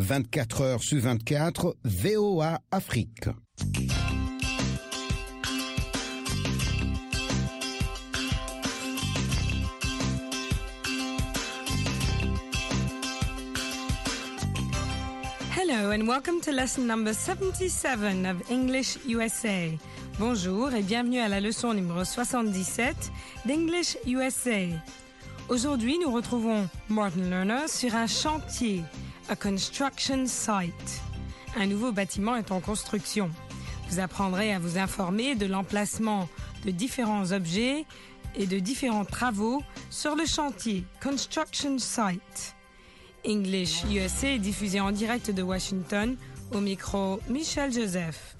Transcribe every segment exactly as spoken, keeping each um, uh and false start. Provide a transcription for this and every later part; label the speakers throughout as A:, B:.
A: vingt-quatre heures sur vingt-quatre, V O A Afrique.
B: Hello and welcome to lesson number seventy-seven of English U S A. Bonjour et bienvenue à la leçon numéro soixante-dix-sept d'English U S A. Aujourd'hui, nous retrouvons Martin Lerner sur un chantier, a construction site. Un nouveau bâtiment est en construction. Vous apprendrez à vous informer de l'emplacement de différents objets et de différents travaux sur le chantier, construction site. English U S A est diffusé en direct de Washington, au micro Michel Joseph.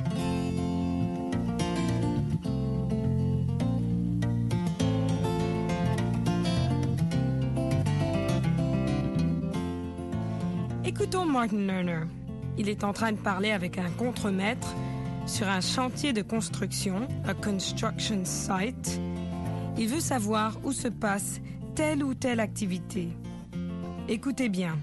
B: Écoutons Martin Lerner. Il est en train de parler avec un contremaître sur un chantier de construction, a construction site. Il veut savoir où se passe telle ou telle activité. Écoutez bien.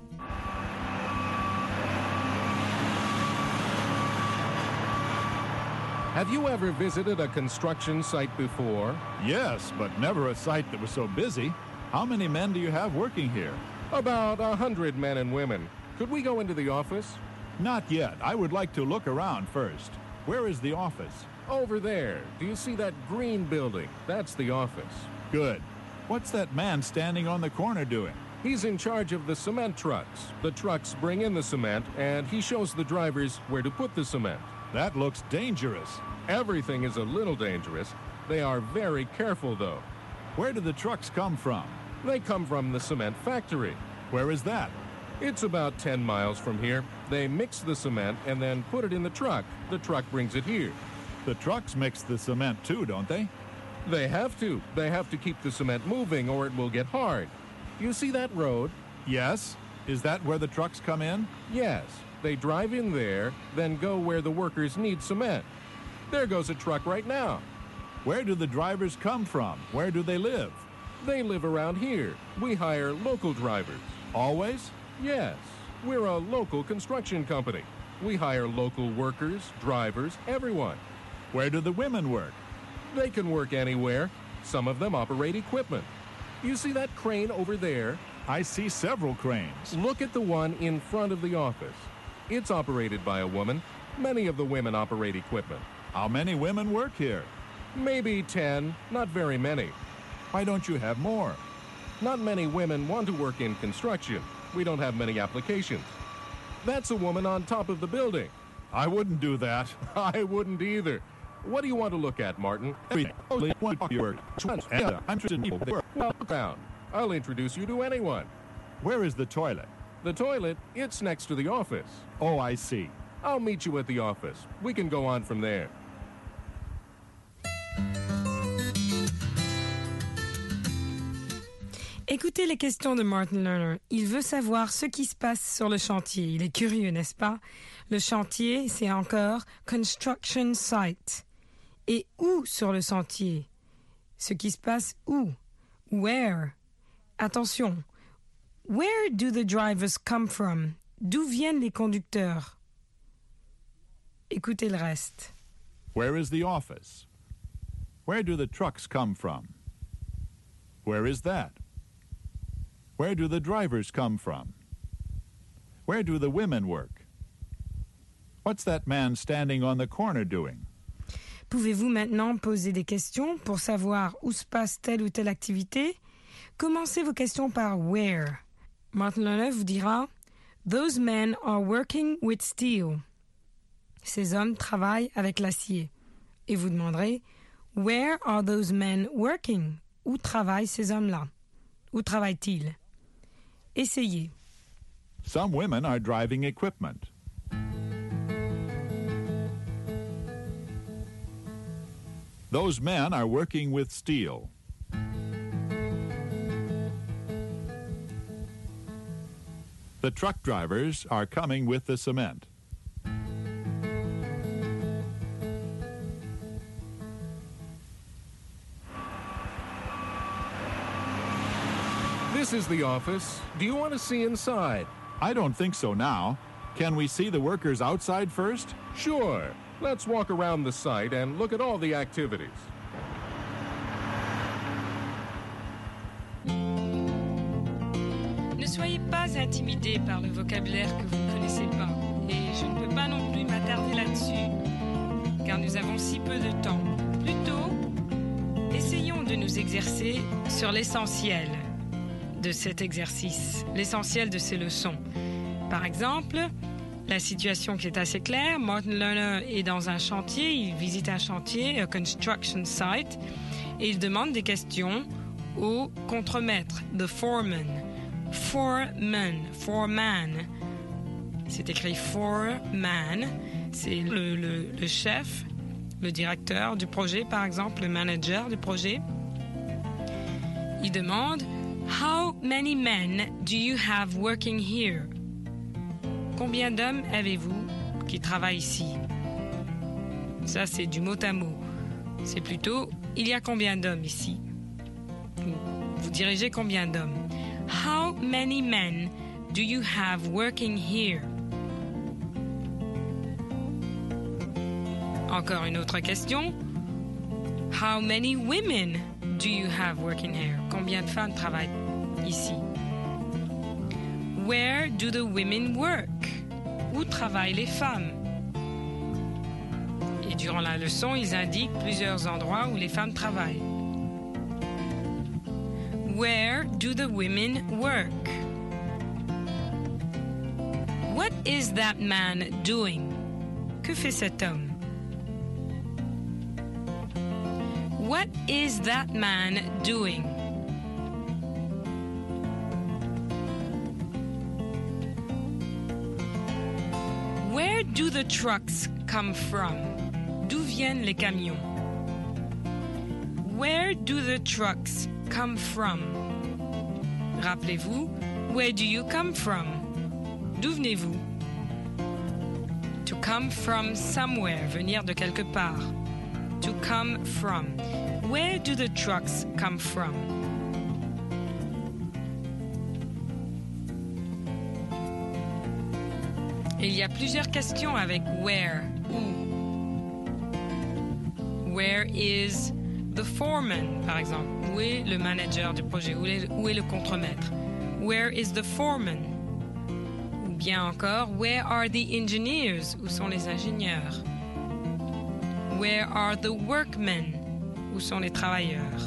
C: Have you ever visited a construction site before?
D: Yes, but never a site that was so busy. How many men do you have working here?
C: About a hundred men and women. Could we go into the office?
D: Not yet. I would like to look around first. Where is the office?
C: Over there. Do you see that green building? That's the office.
D: Good. What's that man standing on the corner doing?
C: He's in charge of the cement trucks. The trucks bring in the cement, and he shows the drivers where to put the cement.
D: That looks dangerous.
C: Everything is a little dangerous. They are very careful, though.
D: Where do the trucks come from?
C: They come from the cement factory.
D: Where is that?
C: It's about ten miles from here. They mix the cement and then put it in the truck. The truck brings it here.
D: The trucks mix the cement too, don't they?
C: They have to. They have to keep the cement moving or it will get hard. You see that road?
D: Yes. Is that where the trucks come in?
C: Yes. They drive in there, then go where the workers need cement. There goes a truck right now.
D: Where do the drivers come from? Where do they live?
C: They live around here. We hire local drivers.
D: Always?
C: Yes. We're a local construction company. We hire local workers, drivers, everyone.
D: Where do the women work?
C: They can work anywhere. Some of them operate equipment. You see that crane over there?
D: I see several cranes.
C: Look at the one in front of the office. It's operated by a woman. Many of the women operate equipment.
D: How many women work here?
C: Maybe ten, not very many.
D: Why don't you have more?
C: Not many women want to work in construction. We don't have many applications. That's a woman on top of the building.
D: I wouldn't do that.
C: I wouldn't either. What do you want to look at, Martin?
D: Only one work. I'm interested in people.
C: Well, down. I'll introduce you to anyone.
D: Where is the toilet?
C: The toilet, it's next to the office.
D: Oh, I see.
C: I'll meet you at the office. We can go on from there.
B: Écoutez les questions de Martin Lerner. Il veut savoir ce qui se passe sur le chantier. Il est curieux, n'est-ce pas? Le chantier, c'est encore construction site. Et où sur le chantier? Ce qui se passe où? Where? Attention. Where do the drivers come from? D'où viennent les conducteurs? Écoutez le reste.
D: Where is the office? Where do the trucks come from? Where is that? Where do the drivers come from? Where do the women work? What's that man standing on the corner doing?
B: Pouvez-vous maintenant poser des questions pour savoir où se passe telle ou telle activité? Commencez vos questions par where. Martin Lerner vous dira Those men are working with steel. Ces hommes travaillent avec l'acier. Et vous demanderez Where are those men working? Où travaillent ces hommes-là? Où travaillent-ils? Essayez.
D: Some women are driving equipment. Those men are working with steel. The truck drivers are coming with the cement.
C: This is the office. Do you want to see inside?
D: I don't think so now. Can we see the workers outside first?
C: Sure. Let's walk around the site and look at all the activities.
B: Ne soyez pas intimidés par le vocabulaire que vous ne connaissez pas. Et je ne peux pas non plus m'attarder là-dessus, car nous avons si peu de temps. Plutôt, essayons de nous exercer sur l'essentiel de cet exercice, l'essentiel de ces leçons. Par exemple, la situation qui est assez claire, Martin Lerner est dans un chantier, il visite un chantier, a construction site, et il demande des questions au contremaître, the foreman. Foreman, foreman. C'est écrit foreman, c'est le, le, le chef, le directeur du projet, par exemple, le manager du projet. Il demande « How many men do you have working here ?» Combien d'hommes avez-vous qui travaillent ici? Ça, c'est du mot à mot. C'est plutôt « Il y a combien d'hommes ici ?» Vous dirigez combien d'hommes? How many men do you have working here? Encore une autre question. How many women do you have working here? Combien de femmes travaillent ici? Where do the women work? Où travaillent les femmes? Et durant la leçon, ils indiquent plusieurs endroits où les femmes travaillent. Where do the women work? What is that man doing? Que fait cet homme? What is that man doing? Where do the trucks come from? D'où viennent les camions? Where do the trucks come from? Rappelez-vous, where do you come from? D'où venez-vous? To come from somewhere, venir de quelque part. To come from. Where do the trucks come from? Et il y a plusieurs questions avec where, où. Where is the foreman, par exemple? Où est le manager du projet? Où est, où est le contremaître? Where is the foreman? Ou bien encore, where are the engineers? Où sont les ingénieurs? Where are the workmen? Où sont les travailleurs?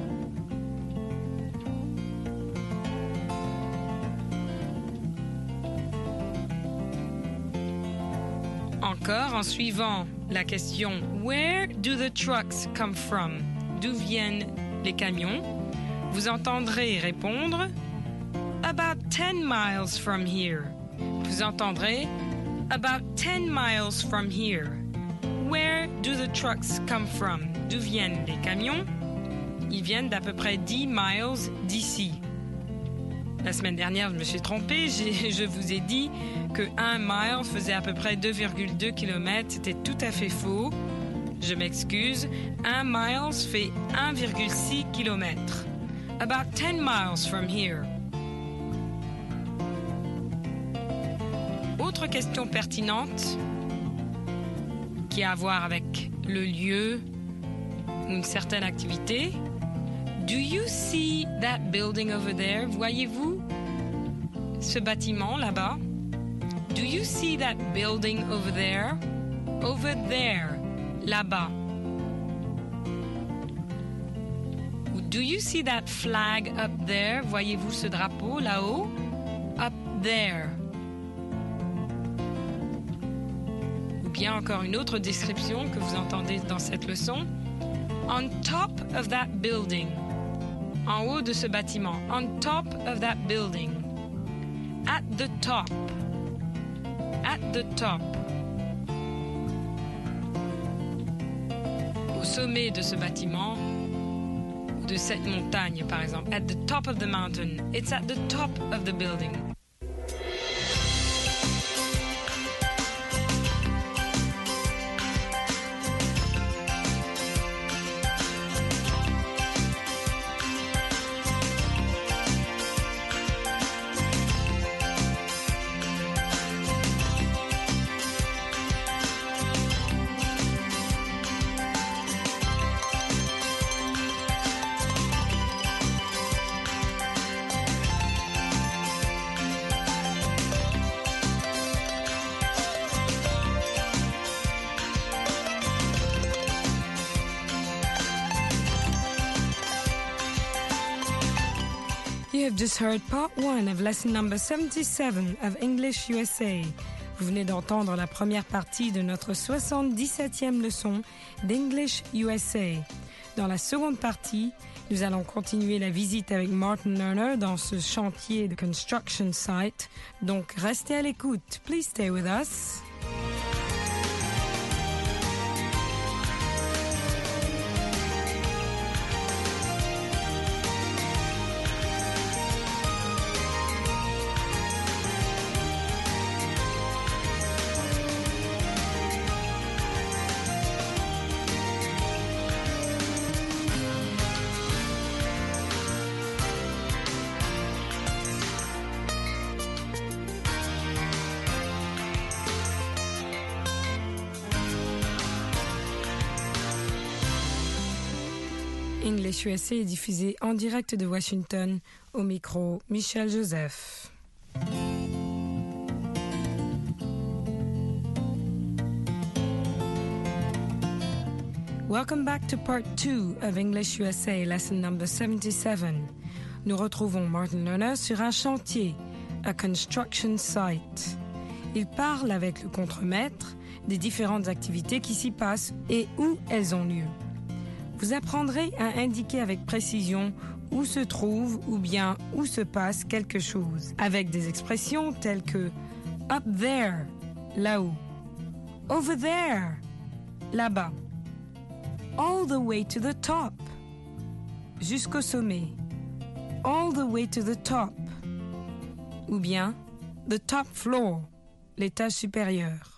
B: Encore, en suivant la question « Where do the trucks come from ?» D'où viennent les camions? Vous entendrez répondre « About ten miles from here ». Vous entendrez « About ten miles from here ». Where do the trucks come from? D'où viennent les camions? Ils viennent d'à peu près dix miles d'ici. La semaine dernière, je me suis trompée. J'ai, je vous ai dit que un mile faisait à peu près deux virgule deux kilomètres. C'était tout à fait faux. Je m'excuse. Un mile fait un virgule six kilomètres. About ten miles from here. Autre question pertinente qui a à voir avec le lieu ou une certaine activité. Do you see that building over there? Voyez-vous ce bâtiment là-bas? Do you see that building over there? Over there, là-bas. Ou do you see that flag up there? Voyez-vous ce drapeau là-haut? Up there. Ou bien encore une autre description que vous entendez dans cette leçon. On top of that building. En haut de ce bâtiment. On top of that building. At the top. At the top. Au sommet de ce bâtiment, ou de cette montagne par exemple. At the top of the mountain. It's at the top of the building. have just heard part one of lesson number seventy-seven of English U S A. Vous venez d'entendre la première partie de notre soixante-dix-septième leçon d'English U S A. Dans la seconde partie, nous allons continuer la visite avec Martin Lerner dans ce chantier de construction site. Donc, restez à l'écoute. Please stay with us. English U S A est diffusé en direct de Washington, au micro Michel Joseph. Welcome back to part two of English U S A, lesson number seventy-seven. Nous retrouvons Martin Lerner sur un chantier, a construction site. Il parle avec le contremaître des différentes activités qui s'y passent et où elles ont lieu. Vous apprendrez à indiquer avec précision où se trouve ou bien où se passe quelque chose, avec des expressions telles que up there, là-haut, over there, là-bas, all the way to the top, jusqu'au sommet, all the way to the top, ou bien the top floor, l'étage supérieur.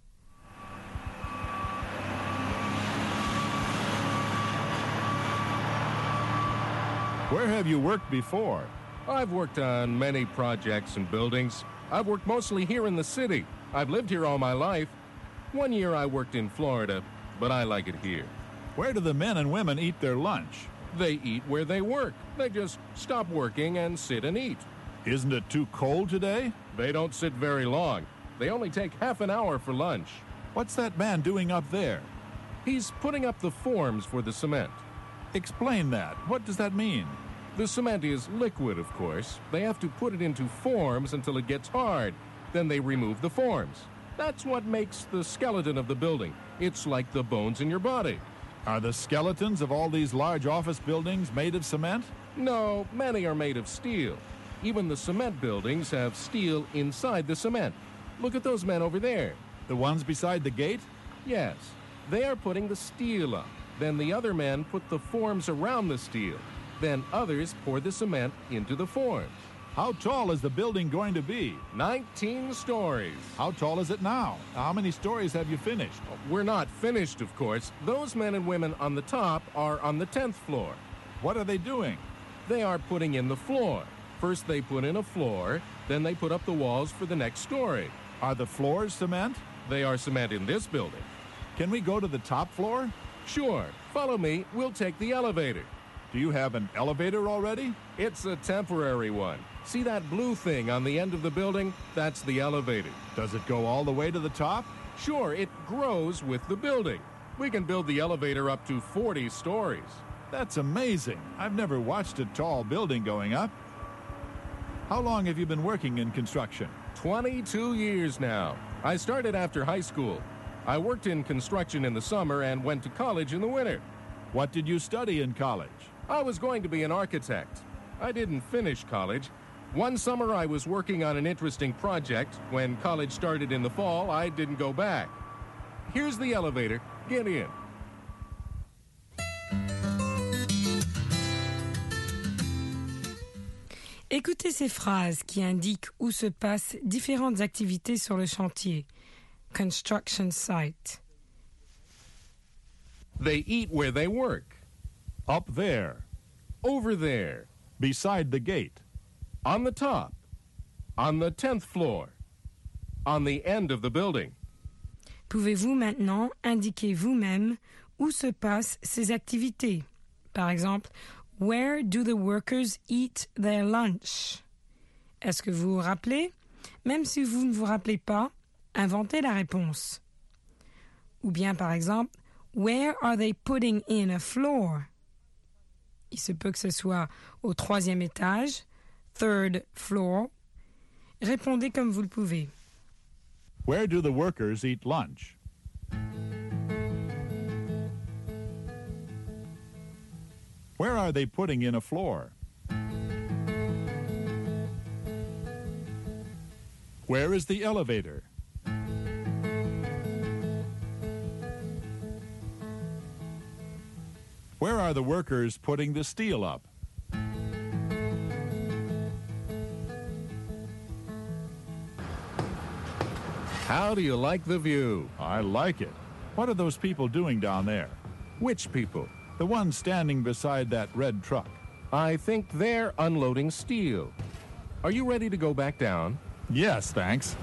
D: Where have you worked before?
C: I've worked on many projects and buildings. I've worked mostly here in the city. I've lived here all my life. One year I worked in Florida, but I like it here.
D: Where do the men and women eat their lunch?
C: They eat where they work. They just stop working and sit and eat.
D: Isn't it too cold today?
C: They don't sit very long. They only take half an hour for lunch.
D: What's that man doing up there?
C: He's putting up the forms for the cement.
D: Explain that. What does that mean?
C: The cement is liquid, of course. They have to put it into forms until it gets hard. Then they remove the forms. That's what makes the skeleton of the building. It's like the bones in your body.
D: Are the skeletons of all these large office buildings made of cement?
C: No, many are made of steel. Even the cement buildings have steel inside the cement. Look at those men over there.
D: The ones beside the gate?
C: Yes, they are putting the steel up. Then the other men put the forms around the steel. Then others pour the cement into the forms.
D: How tall is the building going to be?
C: nineteen stories.
D: How tall is it now? How many stories have you finished?
C: We're not finished, of course. Those men and women on the top are on the tenth floor.
D: What are they doing?
C: They are putting in the floor. First they put in a floor, then they put up the walls for the next story.
D: Are the floors cement?
C: They are cement in this building.
D: Can we go to the top floor?
C: Sure. Follow me. We'll take the elevator.
D: Do you have an elevator already?
C: It's a temporary one. See that blue thing on the end of the building? That's the elevator.
D: Does it go all the way to the top?
C: Sure, it grows with the building. We can build the elevator up to forty stories.
D: That's amazing. I've never watched a tall building going up. How long have you been working in construction?
C: twenty-two years now. I started after high school. I worked in construction in the summer and went to college in the winter.
D: What did you study in college?
C: I was going to be an architect. I didn't finish college. One summer I was working on an interesting project. When college started in the fall, I didn't go back. Here's the elevator. Get in.
B: Écoutez ces phrases qui indiquent où se passent différentes activités sur le chantier. Construction site.
C: They eat where they work.
D: Up there.
C: Over there.
D: Beside the gate.
C: On the top. On the tenth floor. On the end of the building.
B: Pouvez-vous maintenant indiquer vous-même où se passent ces activités? Par exemple, where do the workers eat their lunch? Est-ce que vous vous rappelez? Même si vous ne vous rappelez pas, inventez la réponse. Ou bien, par exemple, where are they putting in a floor? Il se peut que ce soit au troisième étage, third floor. Répondez comme vous le pouvez.
D: Where do the workers eat lunch? Where are they putting in a floor? Where is the elevator? Where are the workers putting the steel up?
C: How do you like the view?
D: I like it. What are those people doing down there?
C: Which people?
D: The ones standing beside that red truck.
C: I think they're unloading steel. Are you ready to go back down?
D: Yes, thanks.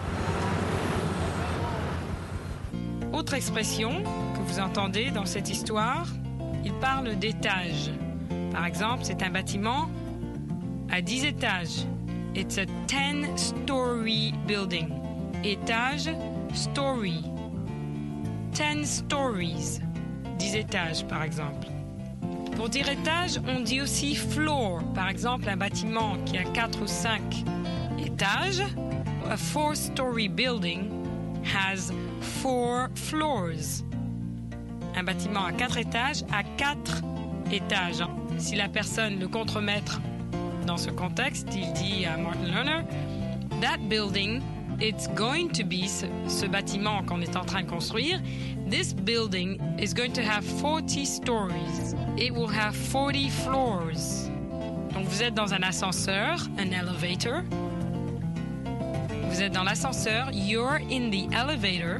B: Autre expression que vous entendez dans cette histoire, il parle d'étages. Par exemple, c'est un bâtiment à dix étages. It's a ten-story building. Étage, story. ten stories. dix étages, par exemple. Pour dire étage, on dit aussi floor. Par exemple, un bâtiment qui a quatre ou cinq étages. A four-story building has four floors. Un bâtiment à quatre étages a quatre étages. Si la personne, le contremaître, dans ce contexte, il dit à Martin Lerner, that building, it's going to be, ce, ce bâtiment qu'on est en train de construire, this building is going to have forty stories. It will have forty floors. Donc vous êtes dans un ascenseur, un elevator. Vous êtes dans l'ascenseur, you're in the elevator.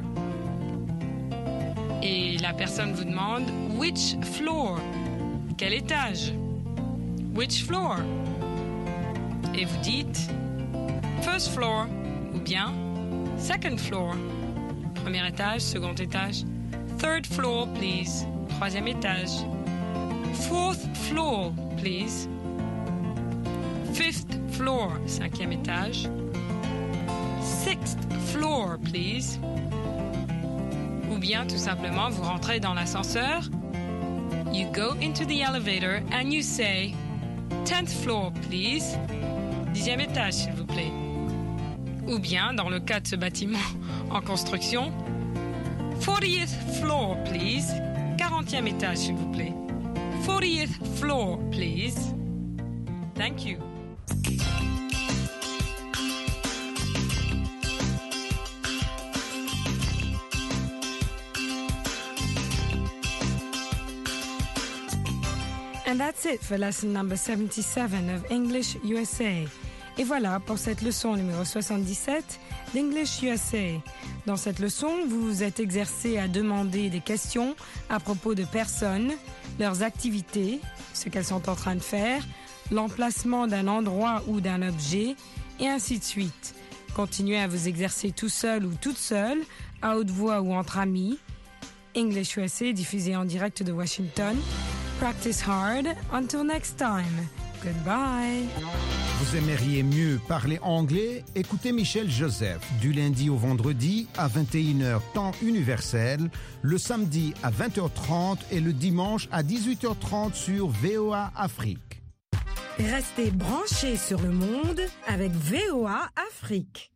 B: Et la personne vous demande, which floor? Quel étage? Which floor? Et vous dites, first floor. Ou bien, second floor, premier étage, second étage. Third floor, please, troisième étage. Fourth floor, please. Fifth floor, cinquième étage. Sixth floor, please. Ou bien, tout simplement, vous rentrez dans l'ascenseur. You go into the elevator and you say, tenth floor, please. Dixième étage, s'il vous plaît. Ou bien, dans le cas de ce bâtiment en construction, fortieth floor, please. quarantième étage, s'il vous plaît. fortieth floor, please. Thank you. And that's it for lesson number seventy-seven of English U S A. Et voilà pour cette leçon numéro soixante-dix-sept d'English U S A. Dans cette leçon, vous vous êtes exercé à demander des questions à propos de personnes, leurs activités, ce qu'elles sont en train de faire, l'emplacement d'un endroit ou d'un objet, et ainsi de suite. Continuez à vous exercer tout seul ou toute seule, à haute voix ou entre amis. English U S A diffusé en direct de Washington. Practice hard. Until next time. Goodbye.
A: Vous aimeriez mieux parler anglais? Écoutez Michel Joseph du lundi au vendredi à vingt et une heures temps universel, le samedi à vingt heures trente et le dimanche à dix-huit heures trente sur V O A Afrique.
B: Restez branchés sur le monde avec V O A Afrique.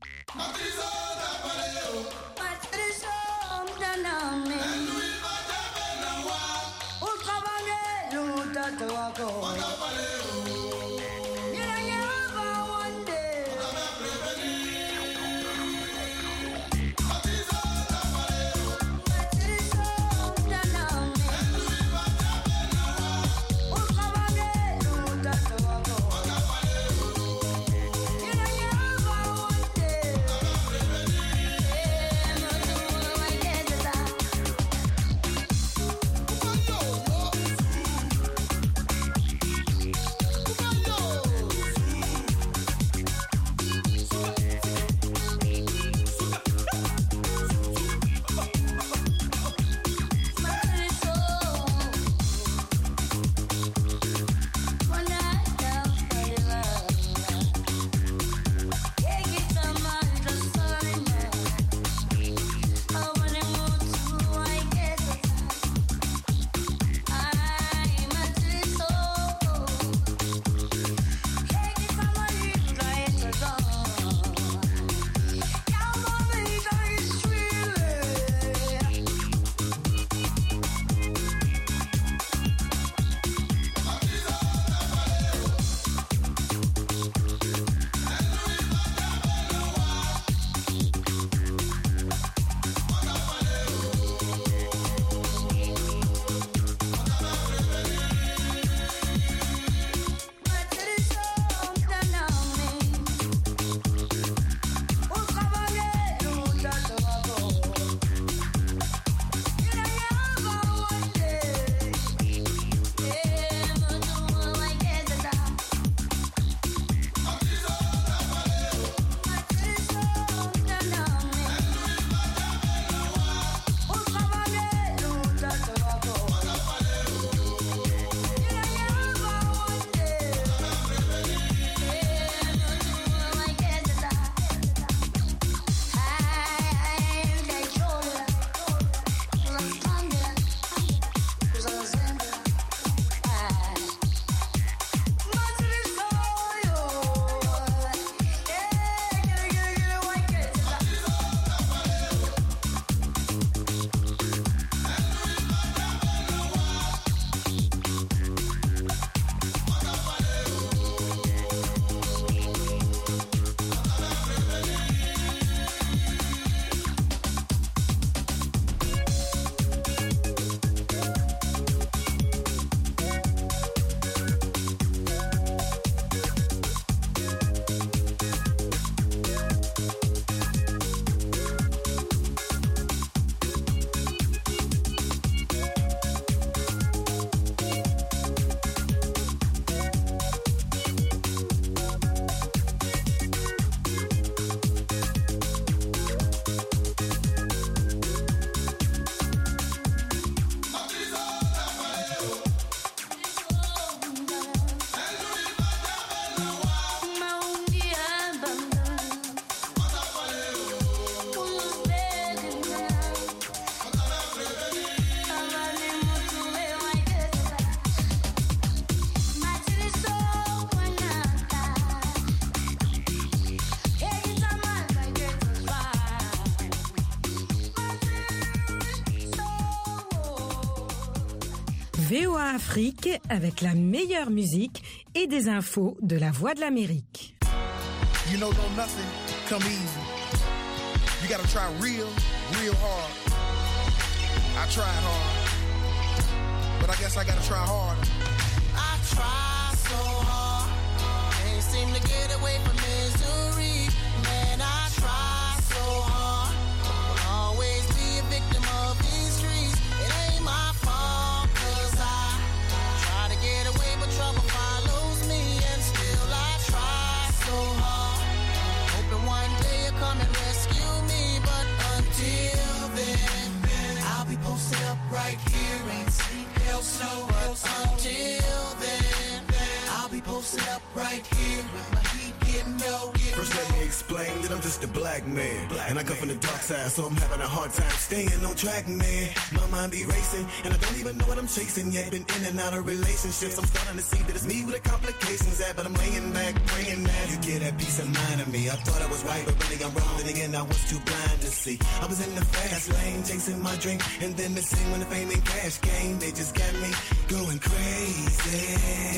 B: V O A Afrique avec la meilleure musique et des infos de la Voix de l'Amérique.
E: You know, don't nothing come easy. You gotta try real, real hard. I tried hard, but I guess I gotta try harder.
F: I try so hard, can't seem to get away from misery. Man, I try so hard, will always be a victim of these streets. It ain't my fault, cause I try to get away, but trouble follows me, and still I try so hard, hoping one day you'll come and rescue me, but until then, I'll be posted up right here, ain't sleep, hell, snow, but until then, I'll be posted up right here with my heat getting low.
G: First let me explain that I'm just a black man, black and I come from the dark side, so I'm having a hard time staying on track, man. My mind be racing, and I don't even know what I'm chasing yet. Been in and out of relationships, I'm starting to see that it's me with the complications at, but I'm laying back, praying that you get that peace of mind of me. I thought I was right, but really I'm wrong, then again I was too blind to see. I was in the fast lane, chasing my dream, and then the same when the fame and cash came, they just got me going crazy.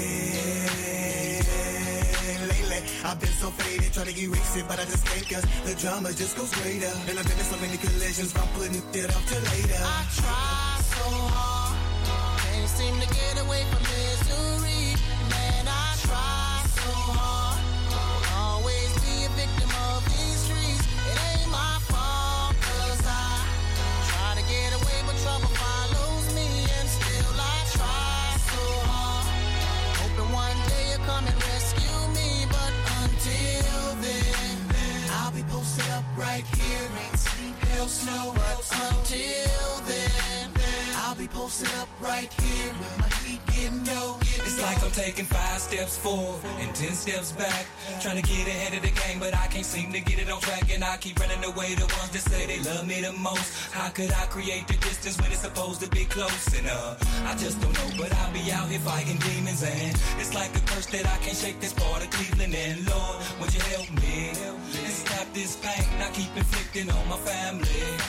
G: Lately, I've been so faded, trying to erase it, but I just can't, cause the drama just goes greater. And I've been in so many collisions, I'm putting it off till later.
F: I try so hard, can't seem to get away from misery. Man, I try so hard, will always be a victim of these streets. It ain't my fault, cause I try to get away, but trouble follows me, and still I try so hard, hoping one day you'll come and rescue me, but until then, I'll be posted up right here, ain't sleep, hell, snow, but until then, I'll be posted up right here with my heat getting low.
H: It's like I'm taking five steps forward and ten steps back, trying to get ahead of the game, but I can't seem to get it on track, and I keep running away the ones that say they love me the most. How could I create the distance when it's supposed to be close? And uh, I just don't know, but I'll be out here fighting demons, and it's like a curse that I can't shake this part of Cleveland. And Lord, would you help me and stop this pain I keep inflicting on my family?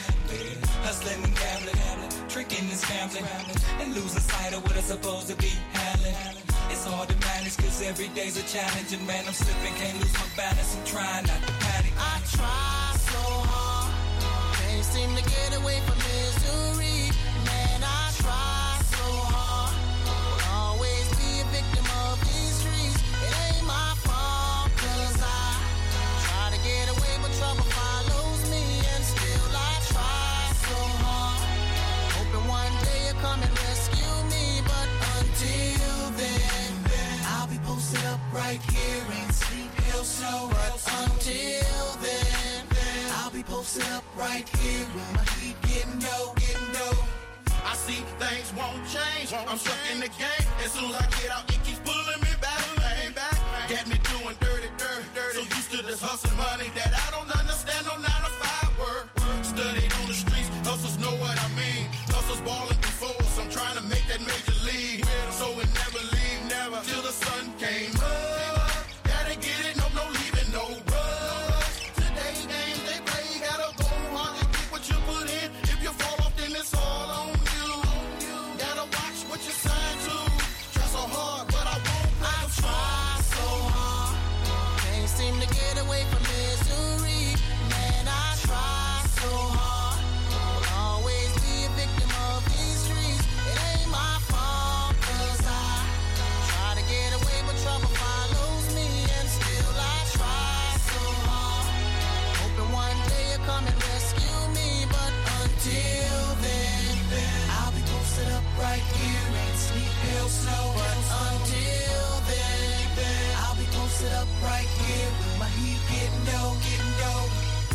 H: Hustling and gambling, tricking and scrambling, and losing sight of what I'm supposed to be handling. It's hard to manage, cause every day's a challenge, and man, I'm slipping, can't lose my balance, I'm trying not to panic.
F: I try so hard, can't seem to get away from misery. Man, I try so hard, will always be a victim of these streets. It ain't my fault, cause I try to get away, but trouble follows me, and still I try so hard, hoping one day you'll come and rescue me, but until then, I'll be posted up right here, ain't sleep, hell, snow, but until then, I'll be posted up right here with my heat getting low, getting low.
E: I see things won't change. I'm stuck in the game. As soon as I get out, it keeps pulling me back, back, back. Got me doing dirty, dirty, dirty. So used to this hustle money that I don't understand. No nine to five work. Studied on the streets. Hustlers know what I mean. Hustlers balling before us. I'm trying to make that major league. So it never leave, never till the sun came up. Gotta get it, no, no leaving, no rush. Today games they play, gotta go hard and get what you put in. If you fall off, then it's all on you. Gotta watch what you sign to. Try so hard, but I won't play.
F: I try so hard, can't seem to get away from misery. Man, I try so hard, will always be a victim of these streets. It ain't my fault, cause I try to get away, but trouble follows me, and still I try so hard, hoping one day you'll come and rescue me, but until then, I'll be posted up right here, ain't sleep, hell, snow, but until then, I'll be posted up right here with my heat getting low, getting low.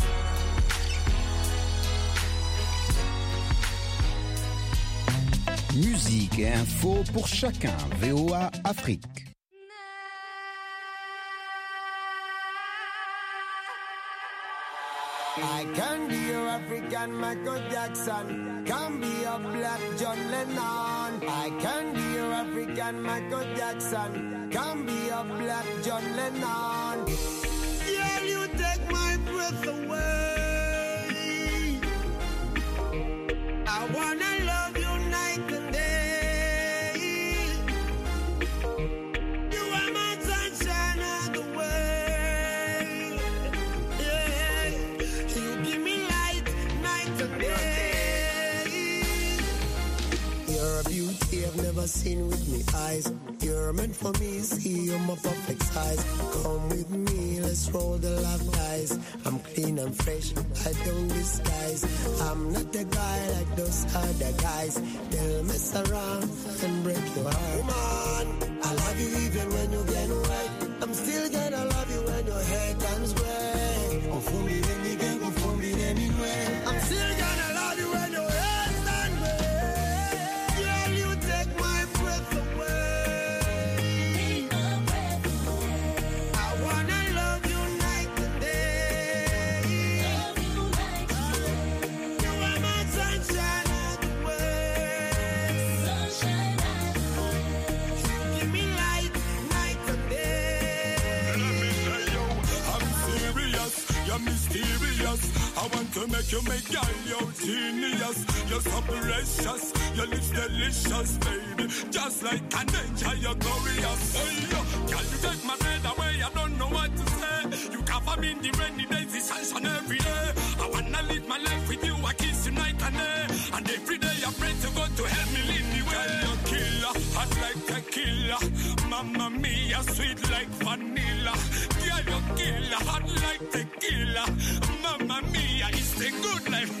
A: Musique et info pour chacun. V O A Afrique.
I: I can be your African Michael Jackson, can be a black John Lennon. I can be your African Michael Jackson, can be a black John Lennon. Yeah, you take my breath away. I wanna love you night and day. seen with me eyes. You're meant for me, see you're my perfect size. Come with me, let's roll the love dice. I'm clean and fresh, I don't disguise. I'm not the guy like those other guys. They'll mess around and break your heart. Woman, I love you even when you get wet. I'm still gonna love you when your hair comes wet. Go for me then you can go for me anywhere. I'm still gonna love you when your hair's done wet. Girl, you take my breath away. Take my breath away. I wanna love you night and day. Love you night and day. You are my sunshine all the way. Sunshine all the way. You give me light night and day.
J: Let me tell you, I'm serious, you're mysterious. I want to make you make girl, you're genius. You're so precious, your lips delicious, baby. Just like an angel, you're glorious. Hey, yo, girl, you take my breath away, I don't know what to say. You cover me in the rainy days, the sunshine every day. I wanna live my life with you, I kiss you night and day. And every day I pray to God to help me lead me well. You're killer, hot like tequila. Mamma mia, sweet like vanilla. Girl, you're killer, hot like tequila. Mamma mia, it's the good life.